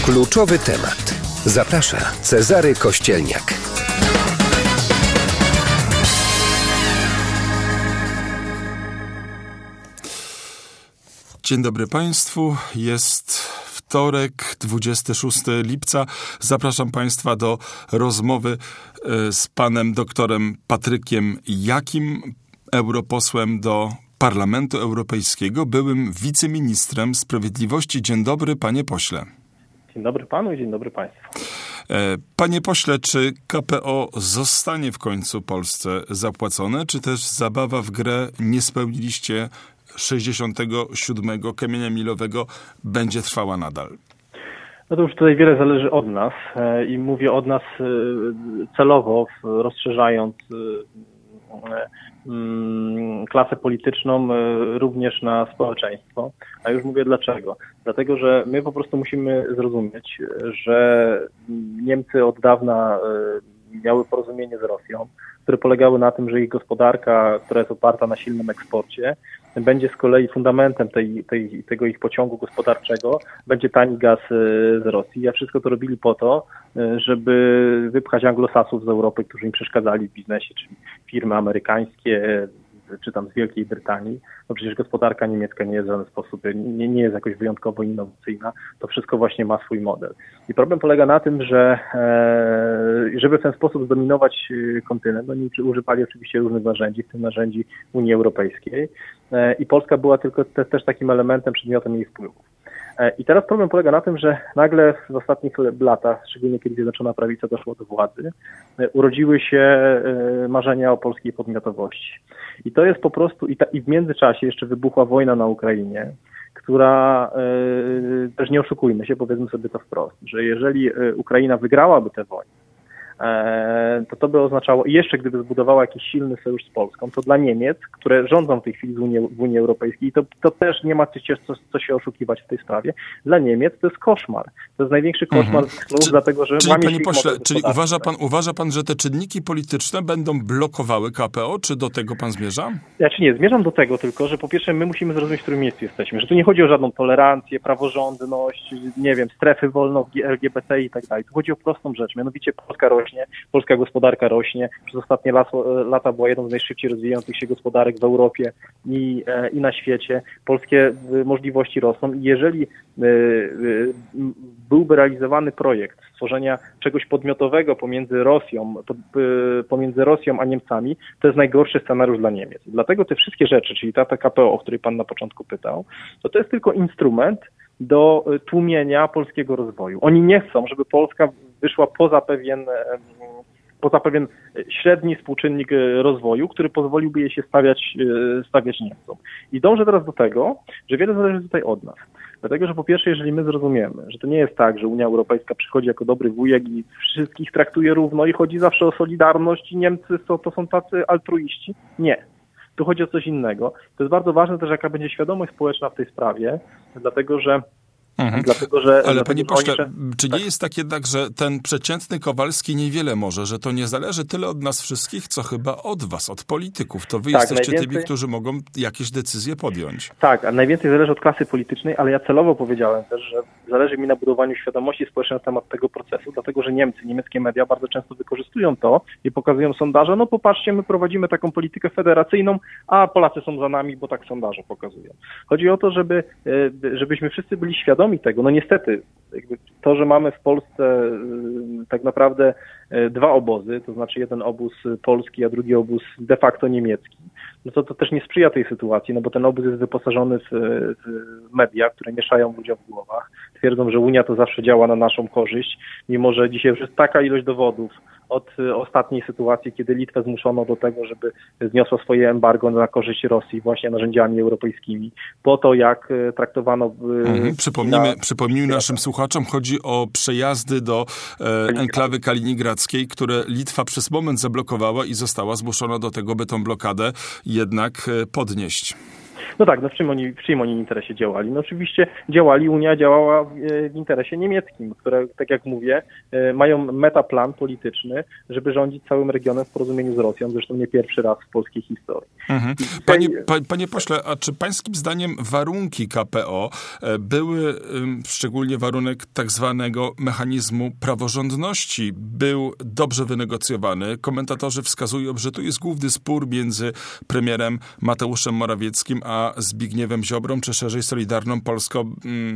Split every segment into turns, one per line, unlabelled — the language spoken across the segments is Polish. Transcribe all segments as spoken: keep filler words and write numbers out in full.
Kluczowy temat. Zaprasza Cezary Kościelniak.
Dzień dobry Państwu. Jest wtorek, dwudziestego szóstego lipca. Zapraszam Państwa do rozmowy z panem doktorem Patrykiem Jakim, europosłem do Parlamentu Europejskiego, byłym wiceministrem sprawiedliwości. Dzień dobry, panie pośle.
Dzień dobry panu i dzień dobry państwu.
Panie pośle, czy K P O zostanie w końcu Polsce zapłacone, czy też zabawa w grę nie spełniliście sześćdziesiątego siódmego kamienia milowego będzie trwała nadal?
No to już tutaj wiele zależy od nas i mówię od nas celowo, rozszerzając klasę polityczną również na społeczeństwo. A już mówię dlaczego. Dlatego, że my po prostu musimy zrozumieć, że Niemcy od dawna miały porozumienie z Rosją, które polegały na tym, że ich gospodarka, która jest oparta na silnym eksporcie, będzie z kolei fundamentem tej, tej, tego ich pociągu gospodarczego, będzie tani gaz z Rosji. A wszystko to robili po to, żeby wypchać anglosasów z Europy, którzy im przeszkadzali w biznesie, czyli firmy amerykańskie, czy tam z Wielkiej Brytanii. No przecież gospodarka niemiecka nie jest w żaden sposób, nie, nie jest jakoś wyjątkowo innowacyjna. To wszystko właśnie ma swój model. I problem polega na tym, że e, żeby w ten sposób zdominować kontynent, oni używali oczywiście różnych narzędzi, w tym narzędzi Unii Europejskiej. E, I Polska była tylko te, też takim elementem, przedmiotem jej wpływów. I teraz problem polega na tym, że nagle w ostatnich latach, szczególnie kiedy Zjednoczona Prawica doszła do władzy, urodziły się marzenia o polskiej podmiotowości. I to jest po prostu, i, ta, i w międzyczasie jeszcze wybuchła wojna na Ukrainie, która, yy, też nie oszukujmy się, powiedzmy sobie to wprost, że jeżeli Ukraina wygrałaby tę wojnę, to to by oznaczało, i jeszcze gdyby zbudowała jakiś silny sojusz z Polską, to dla Niemiec, które rządzą w tej chwili w Unii, w Unii Europejskiej, to, to też nie ma co, co się oszukiwać w tej sprawie, dla Niemiec to jest koszmar. To jest największy koszmar z snów, dlatego że...
Czyli, panie pośle, czyli uważa pan, uważa pan, że te czynniki polityczne będą blokowały K P O, czy do tego pan zmierza?
Ja czy nie, zmierzam do tego tylko, że po pierwsze my musimy zrozumieć, w którym miejscu jesteśmy, że tu nie chodzi o żadną tolerancję, praworządność, nie wiem, strefy wolno, L G B T i tak dalej. Tu chodzi o prostą rzecz, mianowicie Polska rośnie, polska gospodarka rośnie. Przez ostatnie laso, lata była jedną z najszybciej rozwijających się gospodarek w Europie i, i na świecie. Polskie możliwości rosną i jeżeli byłby realizowany projekt stworzenia czegoś podmiotowego pomiędzy Rosją, pomiędzy Rosją a Niemcami, to jest najgorszy scenariusz dla Niemiec. Dlatego te wszystkie rzeczy, czyli ta K P O, o której pan na początku pytał, to to jest tylko instrument do tłumienia polskiego rozwoju. Oni nie chcą, żeby Polska wyszła poza pewien, poza pewien średni współczynnik rozwoju, który pozwoliłby jej się stawiać, stawiać Niemcom. I dążę teraz do tego, że wiele zależy tutaj od nas. Dlatego, że po pierwsze, jeżeli my zrozumiemy, że to nie jest tak, że Unia Europejska przychodzi jako dobry wujek i wszystkich traktuje równo i chodzi zawsze o solidarność i Niemcy to, to są tacy altruiści. Nie. Tu chodzi o coś innego. To jest bardzo ważne też, jaka będzie świadomość społeczna w tej sprawie, dlatego że
Mhm.
Dlatego, że,
Ale
dlatego,
panie pośle,
że...
czy
tak.
nie jest tak jednak, że ten przeciętny Kowalski niewiele może, że to nie zależy tyle od nas wszystkich, co chyba od was, od polityków. To wy
tak,
jesteście
najwięcej...
tymi, którzy mogą jakieś decyzje podjąć.
Tak, a najwięcej zależy od klasy politycznej, ale ja celowo powiedziałem też, że zależy mi na budowaniu świadomości społecznej na temat tego procesu, dlatego że Niemcy, niemieckie media bardzo często wykorzystują to i pokazują sondaże, no popatrzcie, my prowadzimy taką politykę federacyjną, a Polacy są za nami, bo tak sondaże pokazują. Chodzi o to, żeby, żebyśmy wszyscy byli świadomi tego, no niestety jakby to, że mamy w Polsce tak naprawdę dwa obozy, to znaczy jeden obóz polski, a drugi obóz de facto niemiecki, no to to też nie sprzyja tej sytuacji, no bo ten obóz jest wyposażony w, w media, które mieszają ludziom w głowach, twierdzą, że Unia to zawsze działa na naszą korzyść, mimo że dzisiaj już jest taka ilość dowodów od ostatniej sytuacji, kiedy Litwę zmuszono do tego, żeby zniosła swoje embargo na korzyść Rosji właśnie narzędziami europejskimi. Po to, jak traktowano...
Mhm. Przypomnijmy, na... przypomnijmy naszym słuchaczom, chodzi o przejazdy do e, enklawy kaliningradzkiej, które Litwa przez moment zablokowała i została zmuszona do tego, by tą blokadę jednak podnieść.
No tak, no w czym oni, w czym oni interesie działali? No oczywiście działali, Unia działała w, w interesie niemieckim, które, tak jak mówię, mają metaplan polityczny, żeby rządzić całym regionem w porozumieniu z Rosją, zresztą nie pierwszy raz w polskiej historii.
Mhm. Panie, pa, panie pośle, a czy pańskim zdaniem warunki K P O były, szczególnie warunek tak zwanego mechanizmu praworządności, był dobrze wynegocjowany? Komentatorzy wskazują, że tu jest główny spór między premierem Mateuszem Morawieckim a Zbigniewem Ziobrą, czy szerzej Solidarną Polską.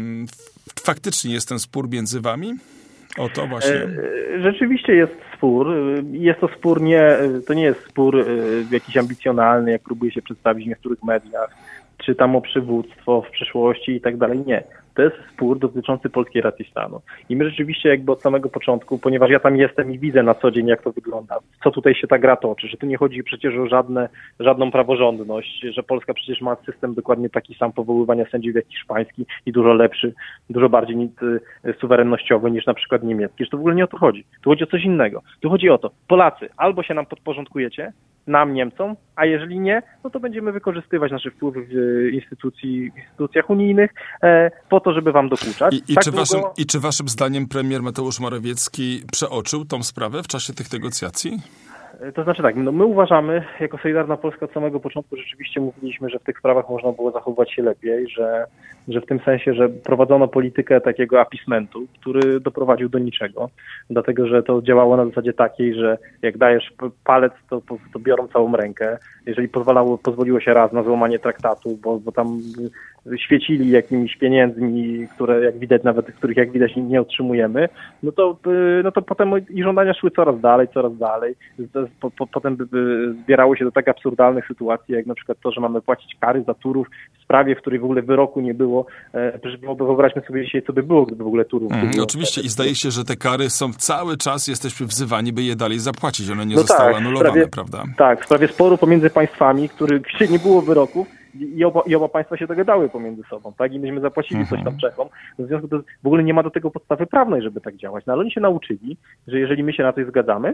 Faktycznie jest ten spór między wami? O to właśnie.
Rzeczywiście jest spór. Jest to spór nie, to nie jest spór jakiś ambicjonalny, jak próbuje się przedstawić w niektórych mediach, czy tam o przywództwo w przyszłości i tak dalej. Nie. To jest spór dotyczący polskiej racji stanu. I my rzeczywiście jakby od samego początku, ponieważ ja tam jestem i widzę na co dzień, jak to wygląda, co tutaj się ta gra toczy, że tu nie chodzi przecież o żadne, żadną praworządność, że Polska przecież ma system dokładnie taki sam powoływania sędziów jak hiszpański i dużo lepszy, dużo bardziej suwerennościowy niż na przykład niemiecki. Że to w ogóle nie o to chodzi. Tu chodzi o coś innego. Tu chodzi o to, Polacy, albo się nam podporządkujecie, nam, Niemcom, a jeżeli nie, no to będziemy wykorzystywać nasze wpływy w instytucji, w instytucjach unijnych e, po to, żeby wam dokuczać.
I, i,
tak
czy
długo...
waszym, I czy waszym zdaniem premier Mateusz Morawiecki przeoczył tą sprawę w czasie tych negocjacji?
To znaczy tak, no my uważamy, jako Solidarna Polska od samego początku rzeczywiście mówiliśmy, że w tych sprawach można było zachowywać się lepiej, że, że w tym sensie, że prowadzono politykę takiego appeasementu, który doprowadził do niczego, dlatego że to działało na zasadzie takiej, że jak dajesz palec, to, to biorą całą rękę. Jeżeli pozwalało, pozwoliło się raz na złamanie traktatu, bo, bo tam świecili jakimiś pieniędzmi, które jak widać nawet, których jak widać nie otrzymujemy, no to, no to potem i żądania szły coraz dalej, coraz dalej. Po, po, potem by, by zbierało się do tak absurdalnych sytuacji, jak na przykład to, że mamy płacić kary za Turów w sprawie, w której w ogóle wyroku nie było. E, wyobraźmy sobie dzisiaj, co by było, gdyby w ogóle Turów mm, było.
Oczywiście i zdaje się, że te kary są cały czas, jesteśmy wzywani, by je dalej zapłacić. One nie
no
zostały
tak,
anulowane,
sprawie,
prawda? Tak,
w sprawie sporu pomiędzy państwami, który gdzie nie było wyroków, I oba, I oba państwa się dogadały pomiędzy sobą, tak? I myśmy zapłacili mhm. coś tam Czechom. W związku z tym w ogóle nie ma do tego podstawy prawnej, żeby tak działać. No ale oni się nauczyli, że jeżeli my się na coś zgadzamy,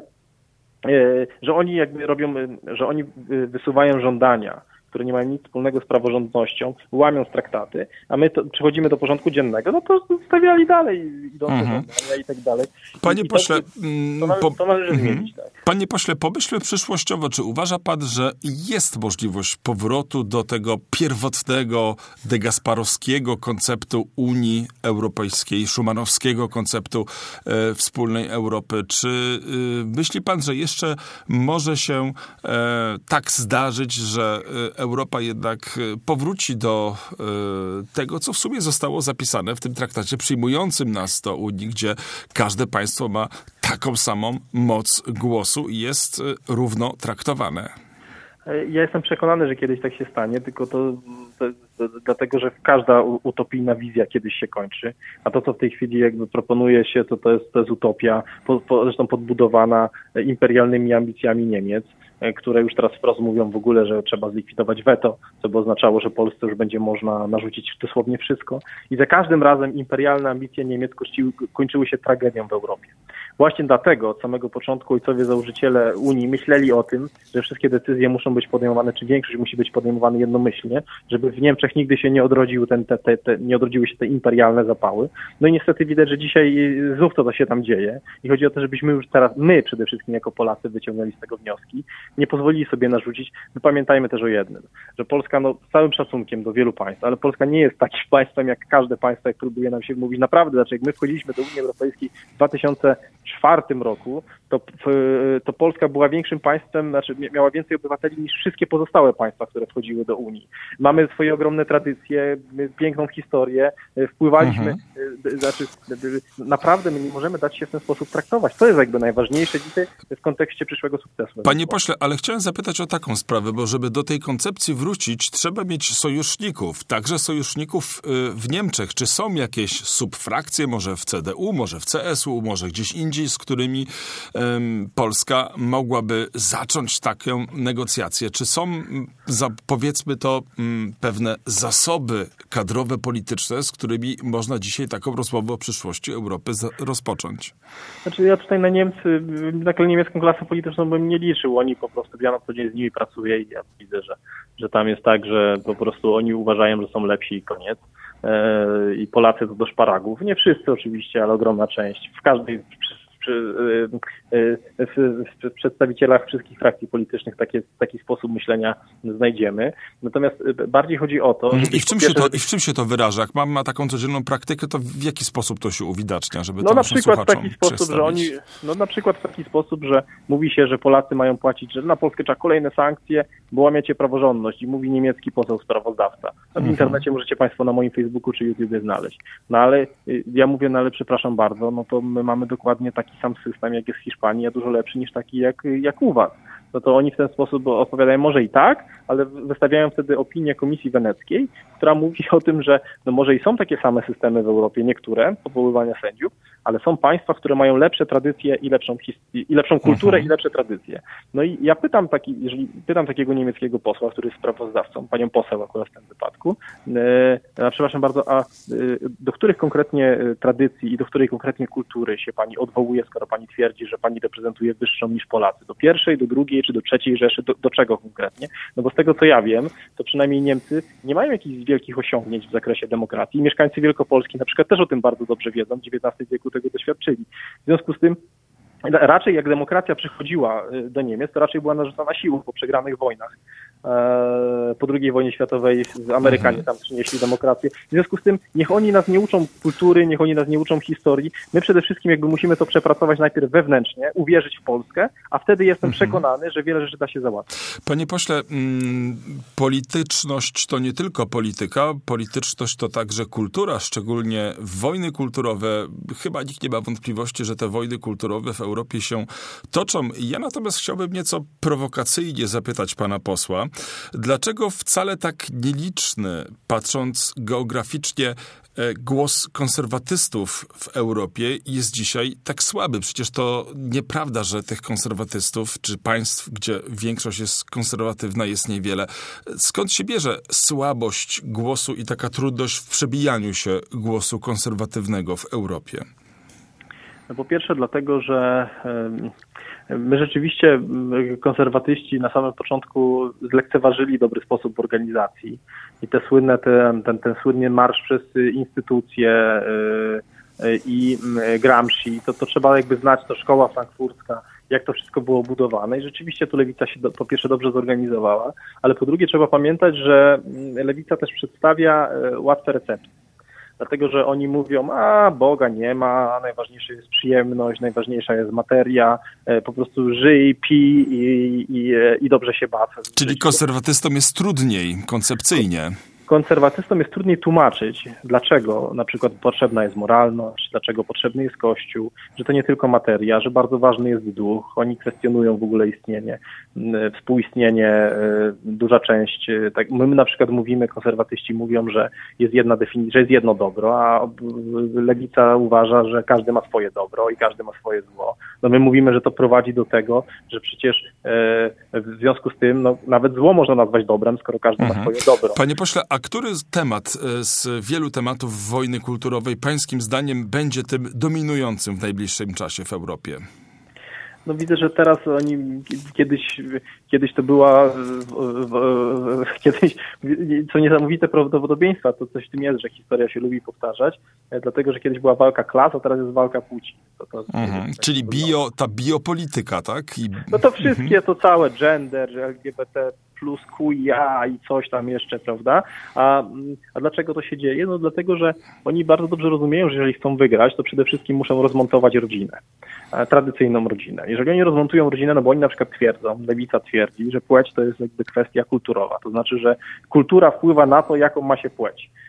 że oni jakby robią, że oni wysuwają żądania, które nie mają nic wspólnego z praworządnością, łamią traktaty, a my to, przechodzimy do porządku dziennego, no to stawiali dalej idące mhm. żądania i tak dalej.
Panie
I,
pośle,
to, to, należy, to należy mhm. zmienić, tak.
Panie pośle, pomyślmy przyszłościowo, czy uważa pan, że jest możliwość powrotu do tego pierwotnego, degasparowskiego konceptu Unii Europejskiej, szumanowskiego konceptu e, wspólnej Europy? Czy e, myśli pan, że jeszcze może się e, tak zdarzyć, że e, Europa jednak powróci do e, tego, co w sumie zostało zapisane w tym traktacie przyjmującym nas do Unii, gdzie każde państwo ma taką samą moc głosu i jest równo traktowane?
Ja jestem przekonany, że kiedyś tak się stanie, tylko to, to, to dlatego, że każda utopijna wizja kiedyś się kończy, a to, co w tej chwili jakby proponuje się, to to jest, to jest utopia, po, po, zresztą podbudowana imperialnymi ambicjami Niemiec, które już teraz wprost mówią w ogóle, że trzeba zlikwidować weto, co by oznaczało, że Polsce już będzie można narzucić dosłownie wszystko. I za każdym razem imperialne ambicje Niemiec kończyły, kończyły się tragedią w Europie. Właśnie dlatego od samego początku ojcowie założyciele Unii myśleli o tym, że wszystkie decyzje muszą być podejmowane, czy większość musi być podejmowana jednomyślnie, żeby w Niemczech nigdy się nie odrodził ten, te, te, te, nie odrodziły się te imperialne zapały. No i niestety widać, że dzisiaj znów to, co się tam dzieje. I chodzi o to, żebyśmy już teraz, my przede wszystkim jako Polacy wyciągnęli z tego wnioski, nie pozwolili sobie narzucić. My pamiętajmy też o jednym, że Polska, no z całym szacunkiem do wielu państw, ale Polska nie jest takim państwem jak każde państwo, jak próbuje nam się mówić. Naprawdę, znaczy jak my wchodziliśmy do Unii Europejskiej w dwa tysiące czwartym roku, to, to Polska była większym państwem, znaczy miała więcej obywateli niż wszystkie pozostałe państwa, które wchodziły do Unii. Mamy swoje ogromne tradycje, piękną historię, wpływaliśmy, mhm. znaczy naprawdę my nie możemy dać się w ten sposób traktować. To jest jakby najważniejsze dzisiaj w kontekście przyszłego sukcesu.
Panie pośle, ale chciałem zapytać o taką sprawę, bo żeby do tej koncepcji wrócić, trzeba mieć sojuszników, także sojuszników w Niemczech. Czy są jakieś subfrakcje, może w C D U, może w C S U, może gdzieś indziej, ludzi, z którymi um, Polska mogłaby zacząć taką negocjację? Czy są, za, powiedzmy to, um, pewne zasoby kadrowe, polityczne, z którymi można dzisiaj taką rozmowę o przyszłości Europy za, rozpocząć?
Znaczy ja tutaj na Niemcy, na niemiecką klasę polityczną bym nie liczył. Oni po prostu, ja na co dzień z nimi pracuję i ja widzę, że, że tam jest tak, że po prostu oni uważają, że są lepsi i koniec. I Polacy to do szparagów. Nie wszyscy oczywiście, ale ogromna część. W każdej, przy, w, w przedstawicielach wszystkich frakcji politycznych takie, taki sposób myślenia znajdziemy. Natomiast bardziej chodzi o to...
I w czym, się to, i w czym się to wyraża? Jak mam ma taką codzienną praktykę, to w jaki sposób to się uwidacznia, żeby
no
to
na przykład w taki sposób,
przedstawić?
że oni, no na przykład w taki sposób, że mówi się, że Polacy mają płacić, że na Polskę trzeba kolejne sankcje, bo łamiecie praworządność i mówi niemiecki poseł sprawozdawca. No w internecie możecie Państwo na moim Facebooku czy YouTubie znaleźć. No ale ja mówię, no ale przepraszam bardzo, no to my mamy dokładnie taki sam system, jak jest w Hiszpanii, a dużo lepszy niż taki jak, jak u Was. No to oni w ten sposób odpowiadają może i tak, ale wystawiają wtedy opinię Komisji Weneckiej, która mówi o tym, że no może i są takie same systemy w Europie, niektóre, powoływania sędziów, ale są państwa, które mają lepsze tradycje i lepszą, his- i lepszą kulturę mhm. i lepsze tradycje. No i ja pytam taki, jeżeli pytam takiego niemieckiego posła, który jest sprawozdawcą, panią poseł akurat w tym wypadku, e, a przepraszam bardzo, a e, do których konkretnie tradycji i do której konkretnie kultury się pani odwołuje, skoro pani twierdzi, że pani reprezentuje wyższą niż Polacy? Do pierwszej, do drugiej czy do trzeciej Rzeszy? Do, do czego konkretnie? No bo z tego co ja wiem, to przynajmniej Niemcy nie mają jakichś wielkich osiągnięć w zakresie demokracji. Mieszkańcy Wielkopolski na przykład też o tym bardzo dobrze wiedzą, w dziewiętnastym wieku tego doświadczyli. W związku z tym raczej jak demokracja przychodziła do Niemiec, to raczej była narzucana siłą po przegranych wojnach. Po drugiej wojnie światowej Amerykanie tam przynieśli demokrację. W związku z tym niech oni nas nie uczą kultury, niech oni nas nie uczą historii. My przede wszystkim jakby musimy to przepracować najpierw wewnętrznie, uwierzyć w Polskę, a wtedy jestem przekonany, że wiele rzeczy da się załatwić.
Panie pośle, polityczność to nie tylko polityka, polityczność to także kultura, szczególnie wojny kulturowe. Chyba nikt nie ma wątpliwości, że te wojny kulturowe w Europie się toczą. Ja natomiast chciałbym nieco prowokacyjnie zapytać pana posła, dlaczego wcale tak nieliczny, patrząc geograficznie, głos konserwatystów w Europie jest dzisiaj tak słaby? Przecież to nieprawda, że tych konserwatystów, czy państw, gdzie większość jest konserwatywna, jest niewiele. Skąd się bierze słabość głosu i taka trudność w przebijaniu się głosu konserwatywnego w Europie?
No po pierwsze dlatego, że my rzeczywiście, konserwatyści, na samym początku zlekceważyli dobry sposób organizacji i te słynne, ten, ten, ten słynny marsz przez instytucje i Gramsci, to, to trzeba jakby znać, to szkoła frankfurcka, jak to wszystko było budowane i rzeczywiście tu lewica się do, po pierwsze dobrze zorganizowała, ale po drugie trzeba pamiętać, że lewica też przedstawia łatwe recepty. Dlatego, że oni mówią, a Boga nie ma, najważniejsza jest przyjemność, najważniejsza jest materia, po prostu żyj, pij i, i, i dobrze się baw.
Czyli konserwatystom jest trudniej koncepcyjnie.
Konserwatystom jest trudniej tłumaczyć, dlaczego na przykład potrzebna jest moralność, dlaczego potrzebny jest Kościół, że to nie tylko materia, że bardzo ważny jest duch. Oni kwestionują w ogóle istnienie, współistnienie, duża część. Tak, my na przykład mówimy, konserwatyści mówią, że jest jedna definicja, że jest jedno dobro, a lewica uważa, że każdy ma swoje dobro i każdy ma swoje zło. No my mówimy, że to prowadzi do tego, że przecież w związku z tym no, nawet zło można nazwać dobrem, skoro każdy
mhm.
ma swoje dobro.
Panie pośle, a który temat z wielu tematów wojny kulturowej pańskim zdaniem będzie tym dominującym w najbliższym czasie w Europie?
No widzę, że teraz oni kiedyś, kiedyś to była w, w, kiedyś, co niesamowite prawdopodobieństwa, to coś w tym jest, że historia się lubi powtarzać, dlatego, że kiedyś była walka klas, a teraz jest walka płci. To, to, mhm.
tak Czyli bio, ta biopolityka, tak? I...
No to wszystkie, mhm. to całe gender, L G B T plus Q I A i coś tam jeszcze, prawda? A, a dlaczego to się dzieje? No dlatego, że oni bardzo dobrze rozumieją, że jeżeli chcą wygrać, to przede wszystkim muszą rozmontować rodzinę, tradycyjną rodzinę. Jeżeli oni rozmontują rodzinę, no bo oni na przykład twierdzą, lewica twierdzi, że płeć to jest jakby kwestia kulturowa, to znaczy, że kultura wpływa na to, jaką ma się płeć.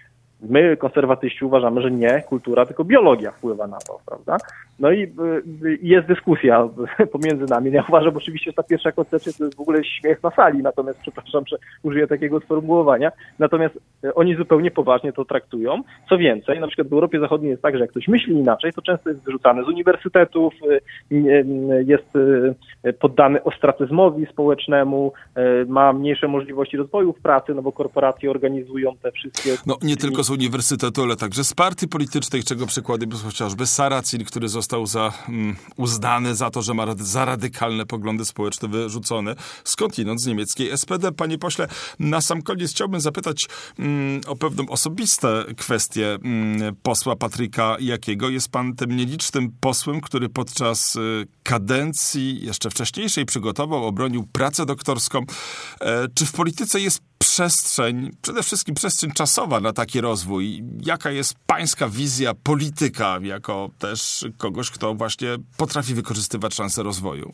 My, konserwatyści, uważamy, że nie kultura, tylko biologia wpływa na to, prawda? No i jest dyskusja pomiędzy nami. Ja uważam, że oczywiście ta pierwsza koncepcja to jest w ogóle śmiech na sali, natomiast przepraszam, że użyję takiego sformułowania. Natomiast oni zupełnie poważnie to traktują. Co więcej, na przykład w Europie Zachodniej jest tak, że jak ktoś myśli inaczej, to często jest wyrzucany z uniwersytetów, jest poddany ostracyzmowi społecznemu, ma mniejsze możliwości rozwoju w pracy, no bo korporacje organizują te wszystkie...
No nie tylko z uniwersytetu, ale także z partii politycznych, czego przykładem jest chociażby Saracin, który został za, um, uznany za to, że ma za radykalne poglądy społeczne, wyrzucony skądinąd z niemieckiej S P D. Panie pośle, na sam koniec chciałbym zapytać um, o pewną osobiste kwestię um, posła Patryka Jakiego. Jest pan tym nielicznym posłem, który podczas y, kadencji jeszcze wcześniejszej przygotował, obronił pracę doktorską. E, czy w polityce jest przestrzeń, przede wszystkim przestrzeń czasowa na taki rozwój? Jaka jest pańska wizja polityka, jako też kogoś, kto właśnie potrafi wykorzystywać szanse rozwoju?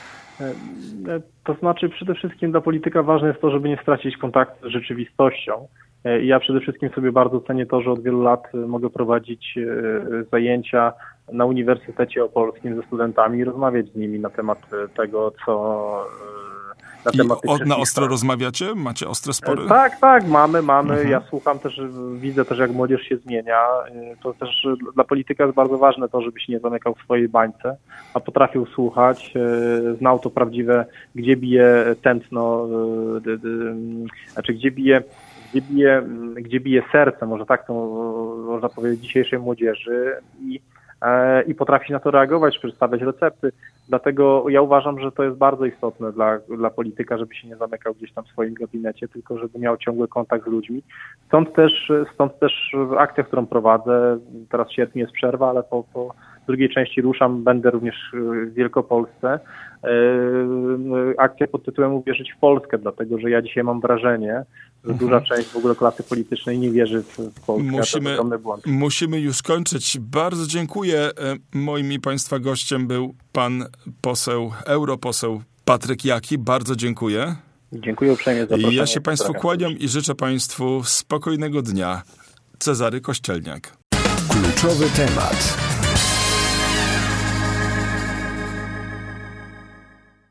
To znaczy przede wszystkim dla polityka ważne jest to, żeby nie stracić kontaktu z rzeczywistością. I ja przede wszystkim sobie bardzo cenię to, że od wielu lat mogę prowadzić zajęcia na Uniwersytecie Opolskim ze studentami i rozmawiać z nimi na temat tego, co... Na,
I od, na ostro rozmawiacie? Macie ostre spory?
Tak, tak, mamy, mamy.
Mhm.
Ja słucham też, widzę też, jak młodzież się zmienia. To też dla polityka jest bardzo ważne to, żeby się nie zamykał w swojej bańce, a potrafił słuchać, znał to prawdziwe, gdzie bije tętno, znaczy gdzie bije, gdzie bije, gdzie bije serce, może tak to można powiedzieć, dzisiejszej młodzieży i i potrafi na to reagować, przedstawiać recepty. Dlatego ja uważam, że to jest bardzo istotne dla, dla polityka, żeby się nie zamykał gdzieś tam w swoim gabinecie, tylko żeby miał ciągły kontakt z ludźmi. Stąd też, stąd też akcja, którą prowadzę, teraz w sierpniu jest przerwa, ale po, po drugiej części ruszam, będę również w Wielkopolsce. Akcja pod tytułem Uwierzyć w Polskę, dlatego że ja dzisiaj mam wrażenie, że duża mhm. część w ogóle klasy politycznej nie wierzy w, w Polskę.
Musimy,
to błąd.
musimy już kończyć. Bardzo dziękuję. Moim i państwa gościem był pan poseł, europoseł Patryk Jaki. Bardzo dziękuję.
Dziękuję uprzejmie za zaproszenie.
Ja się państwu kłaniam i życzę państwu spokojnego dnia. Cezary Kościelniak.
Kluczowy temat.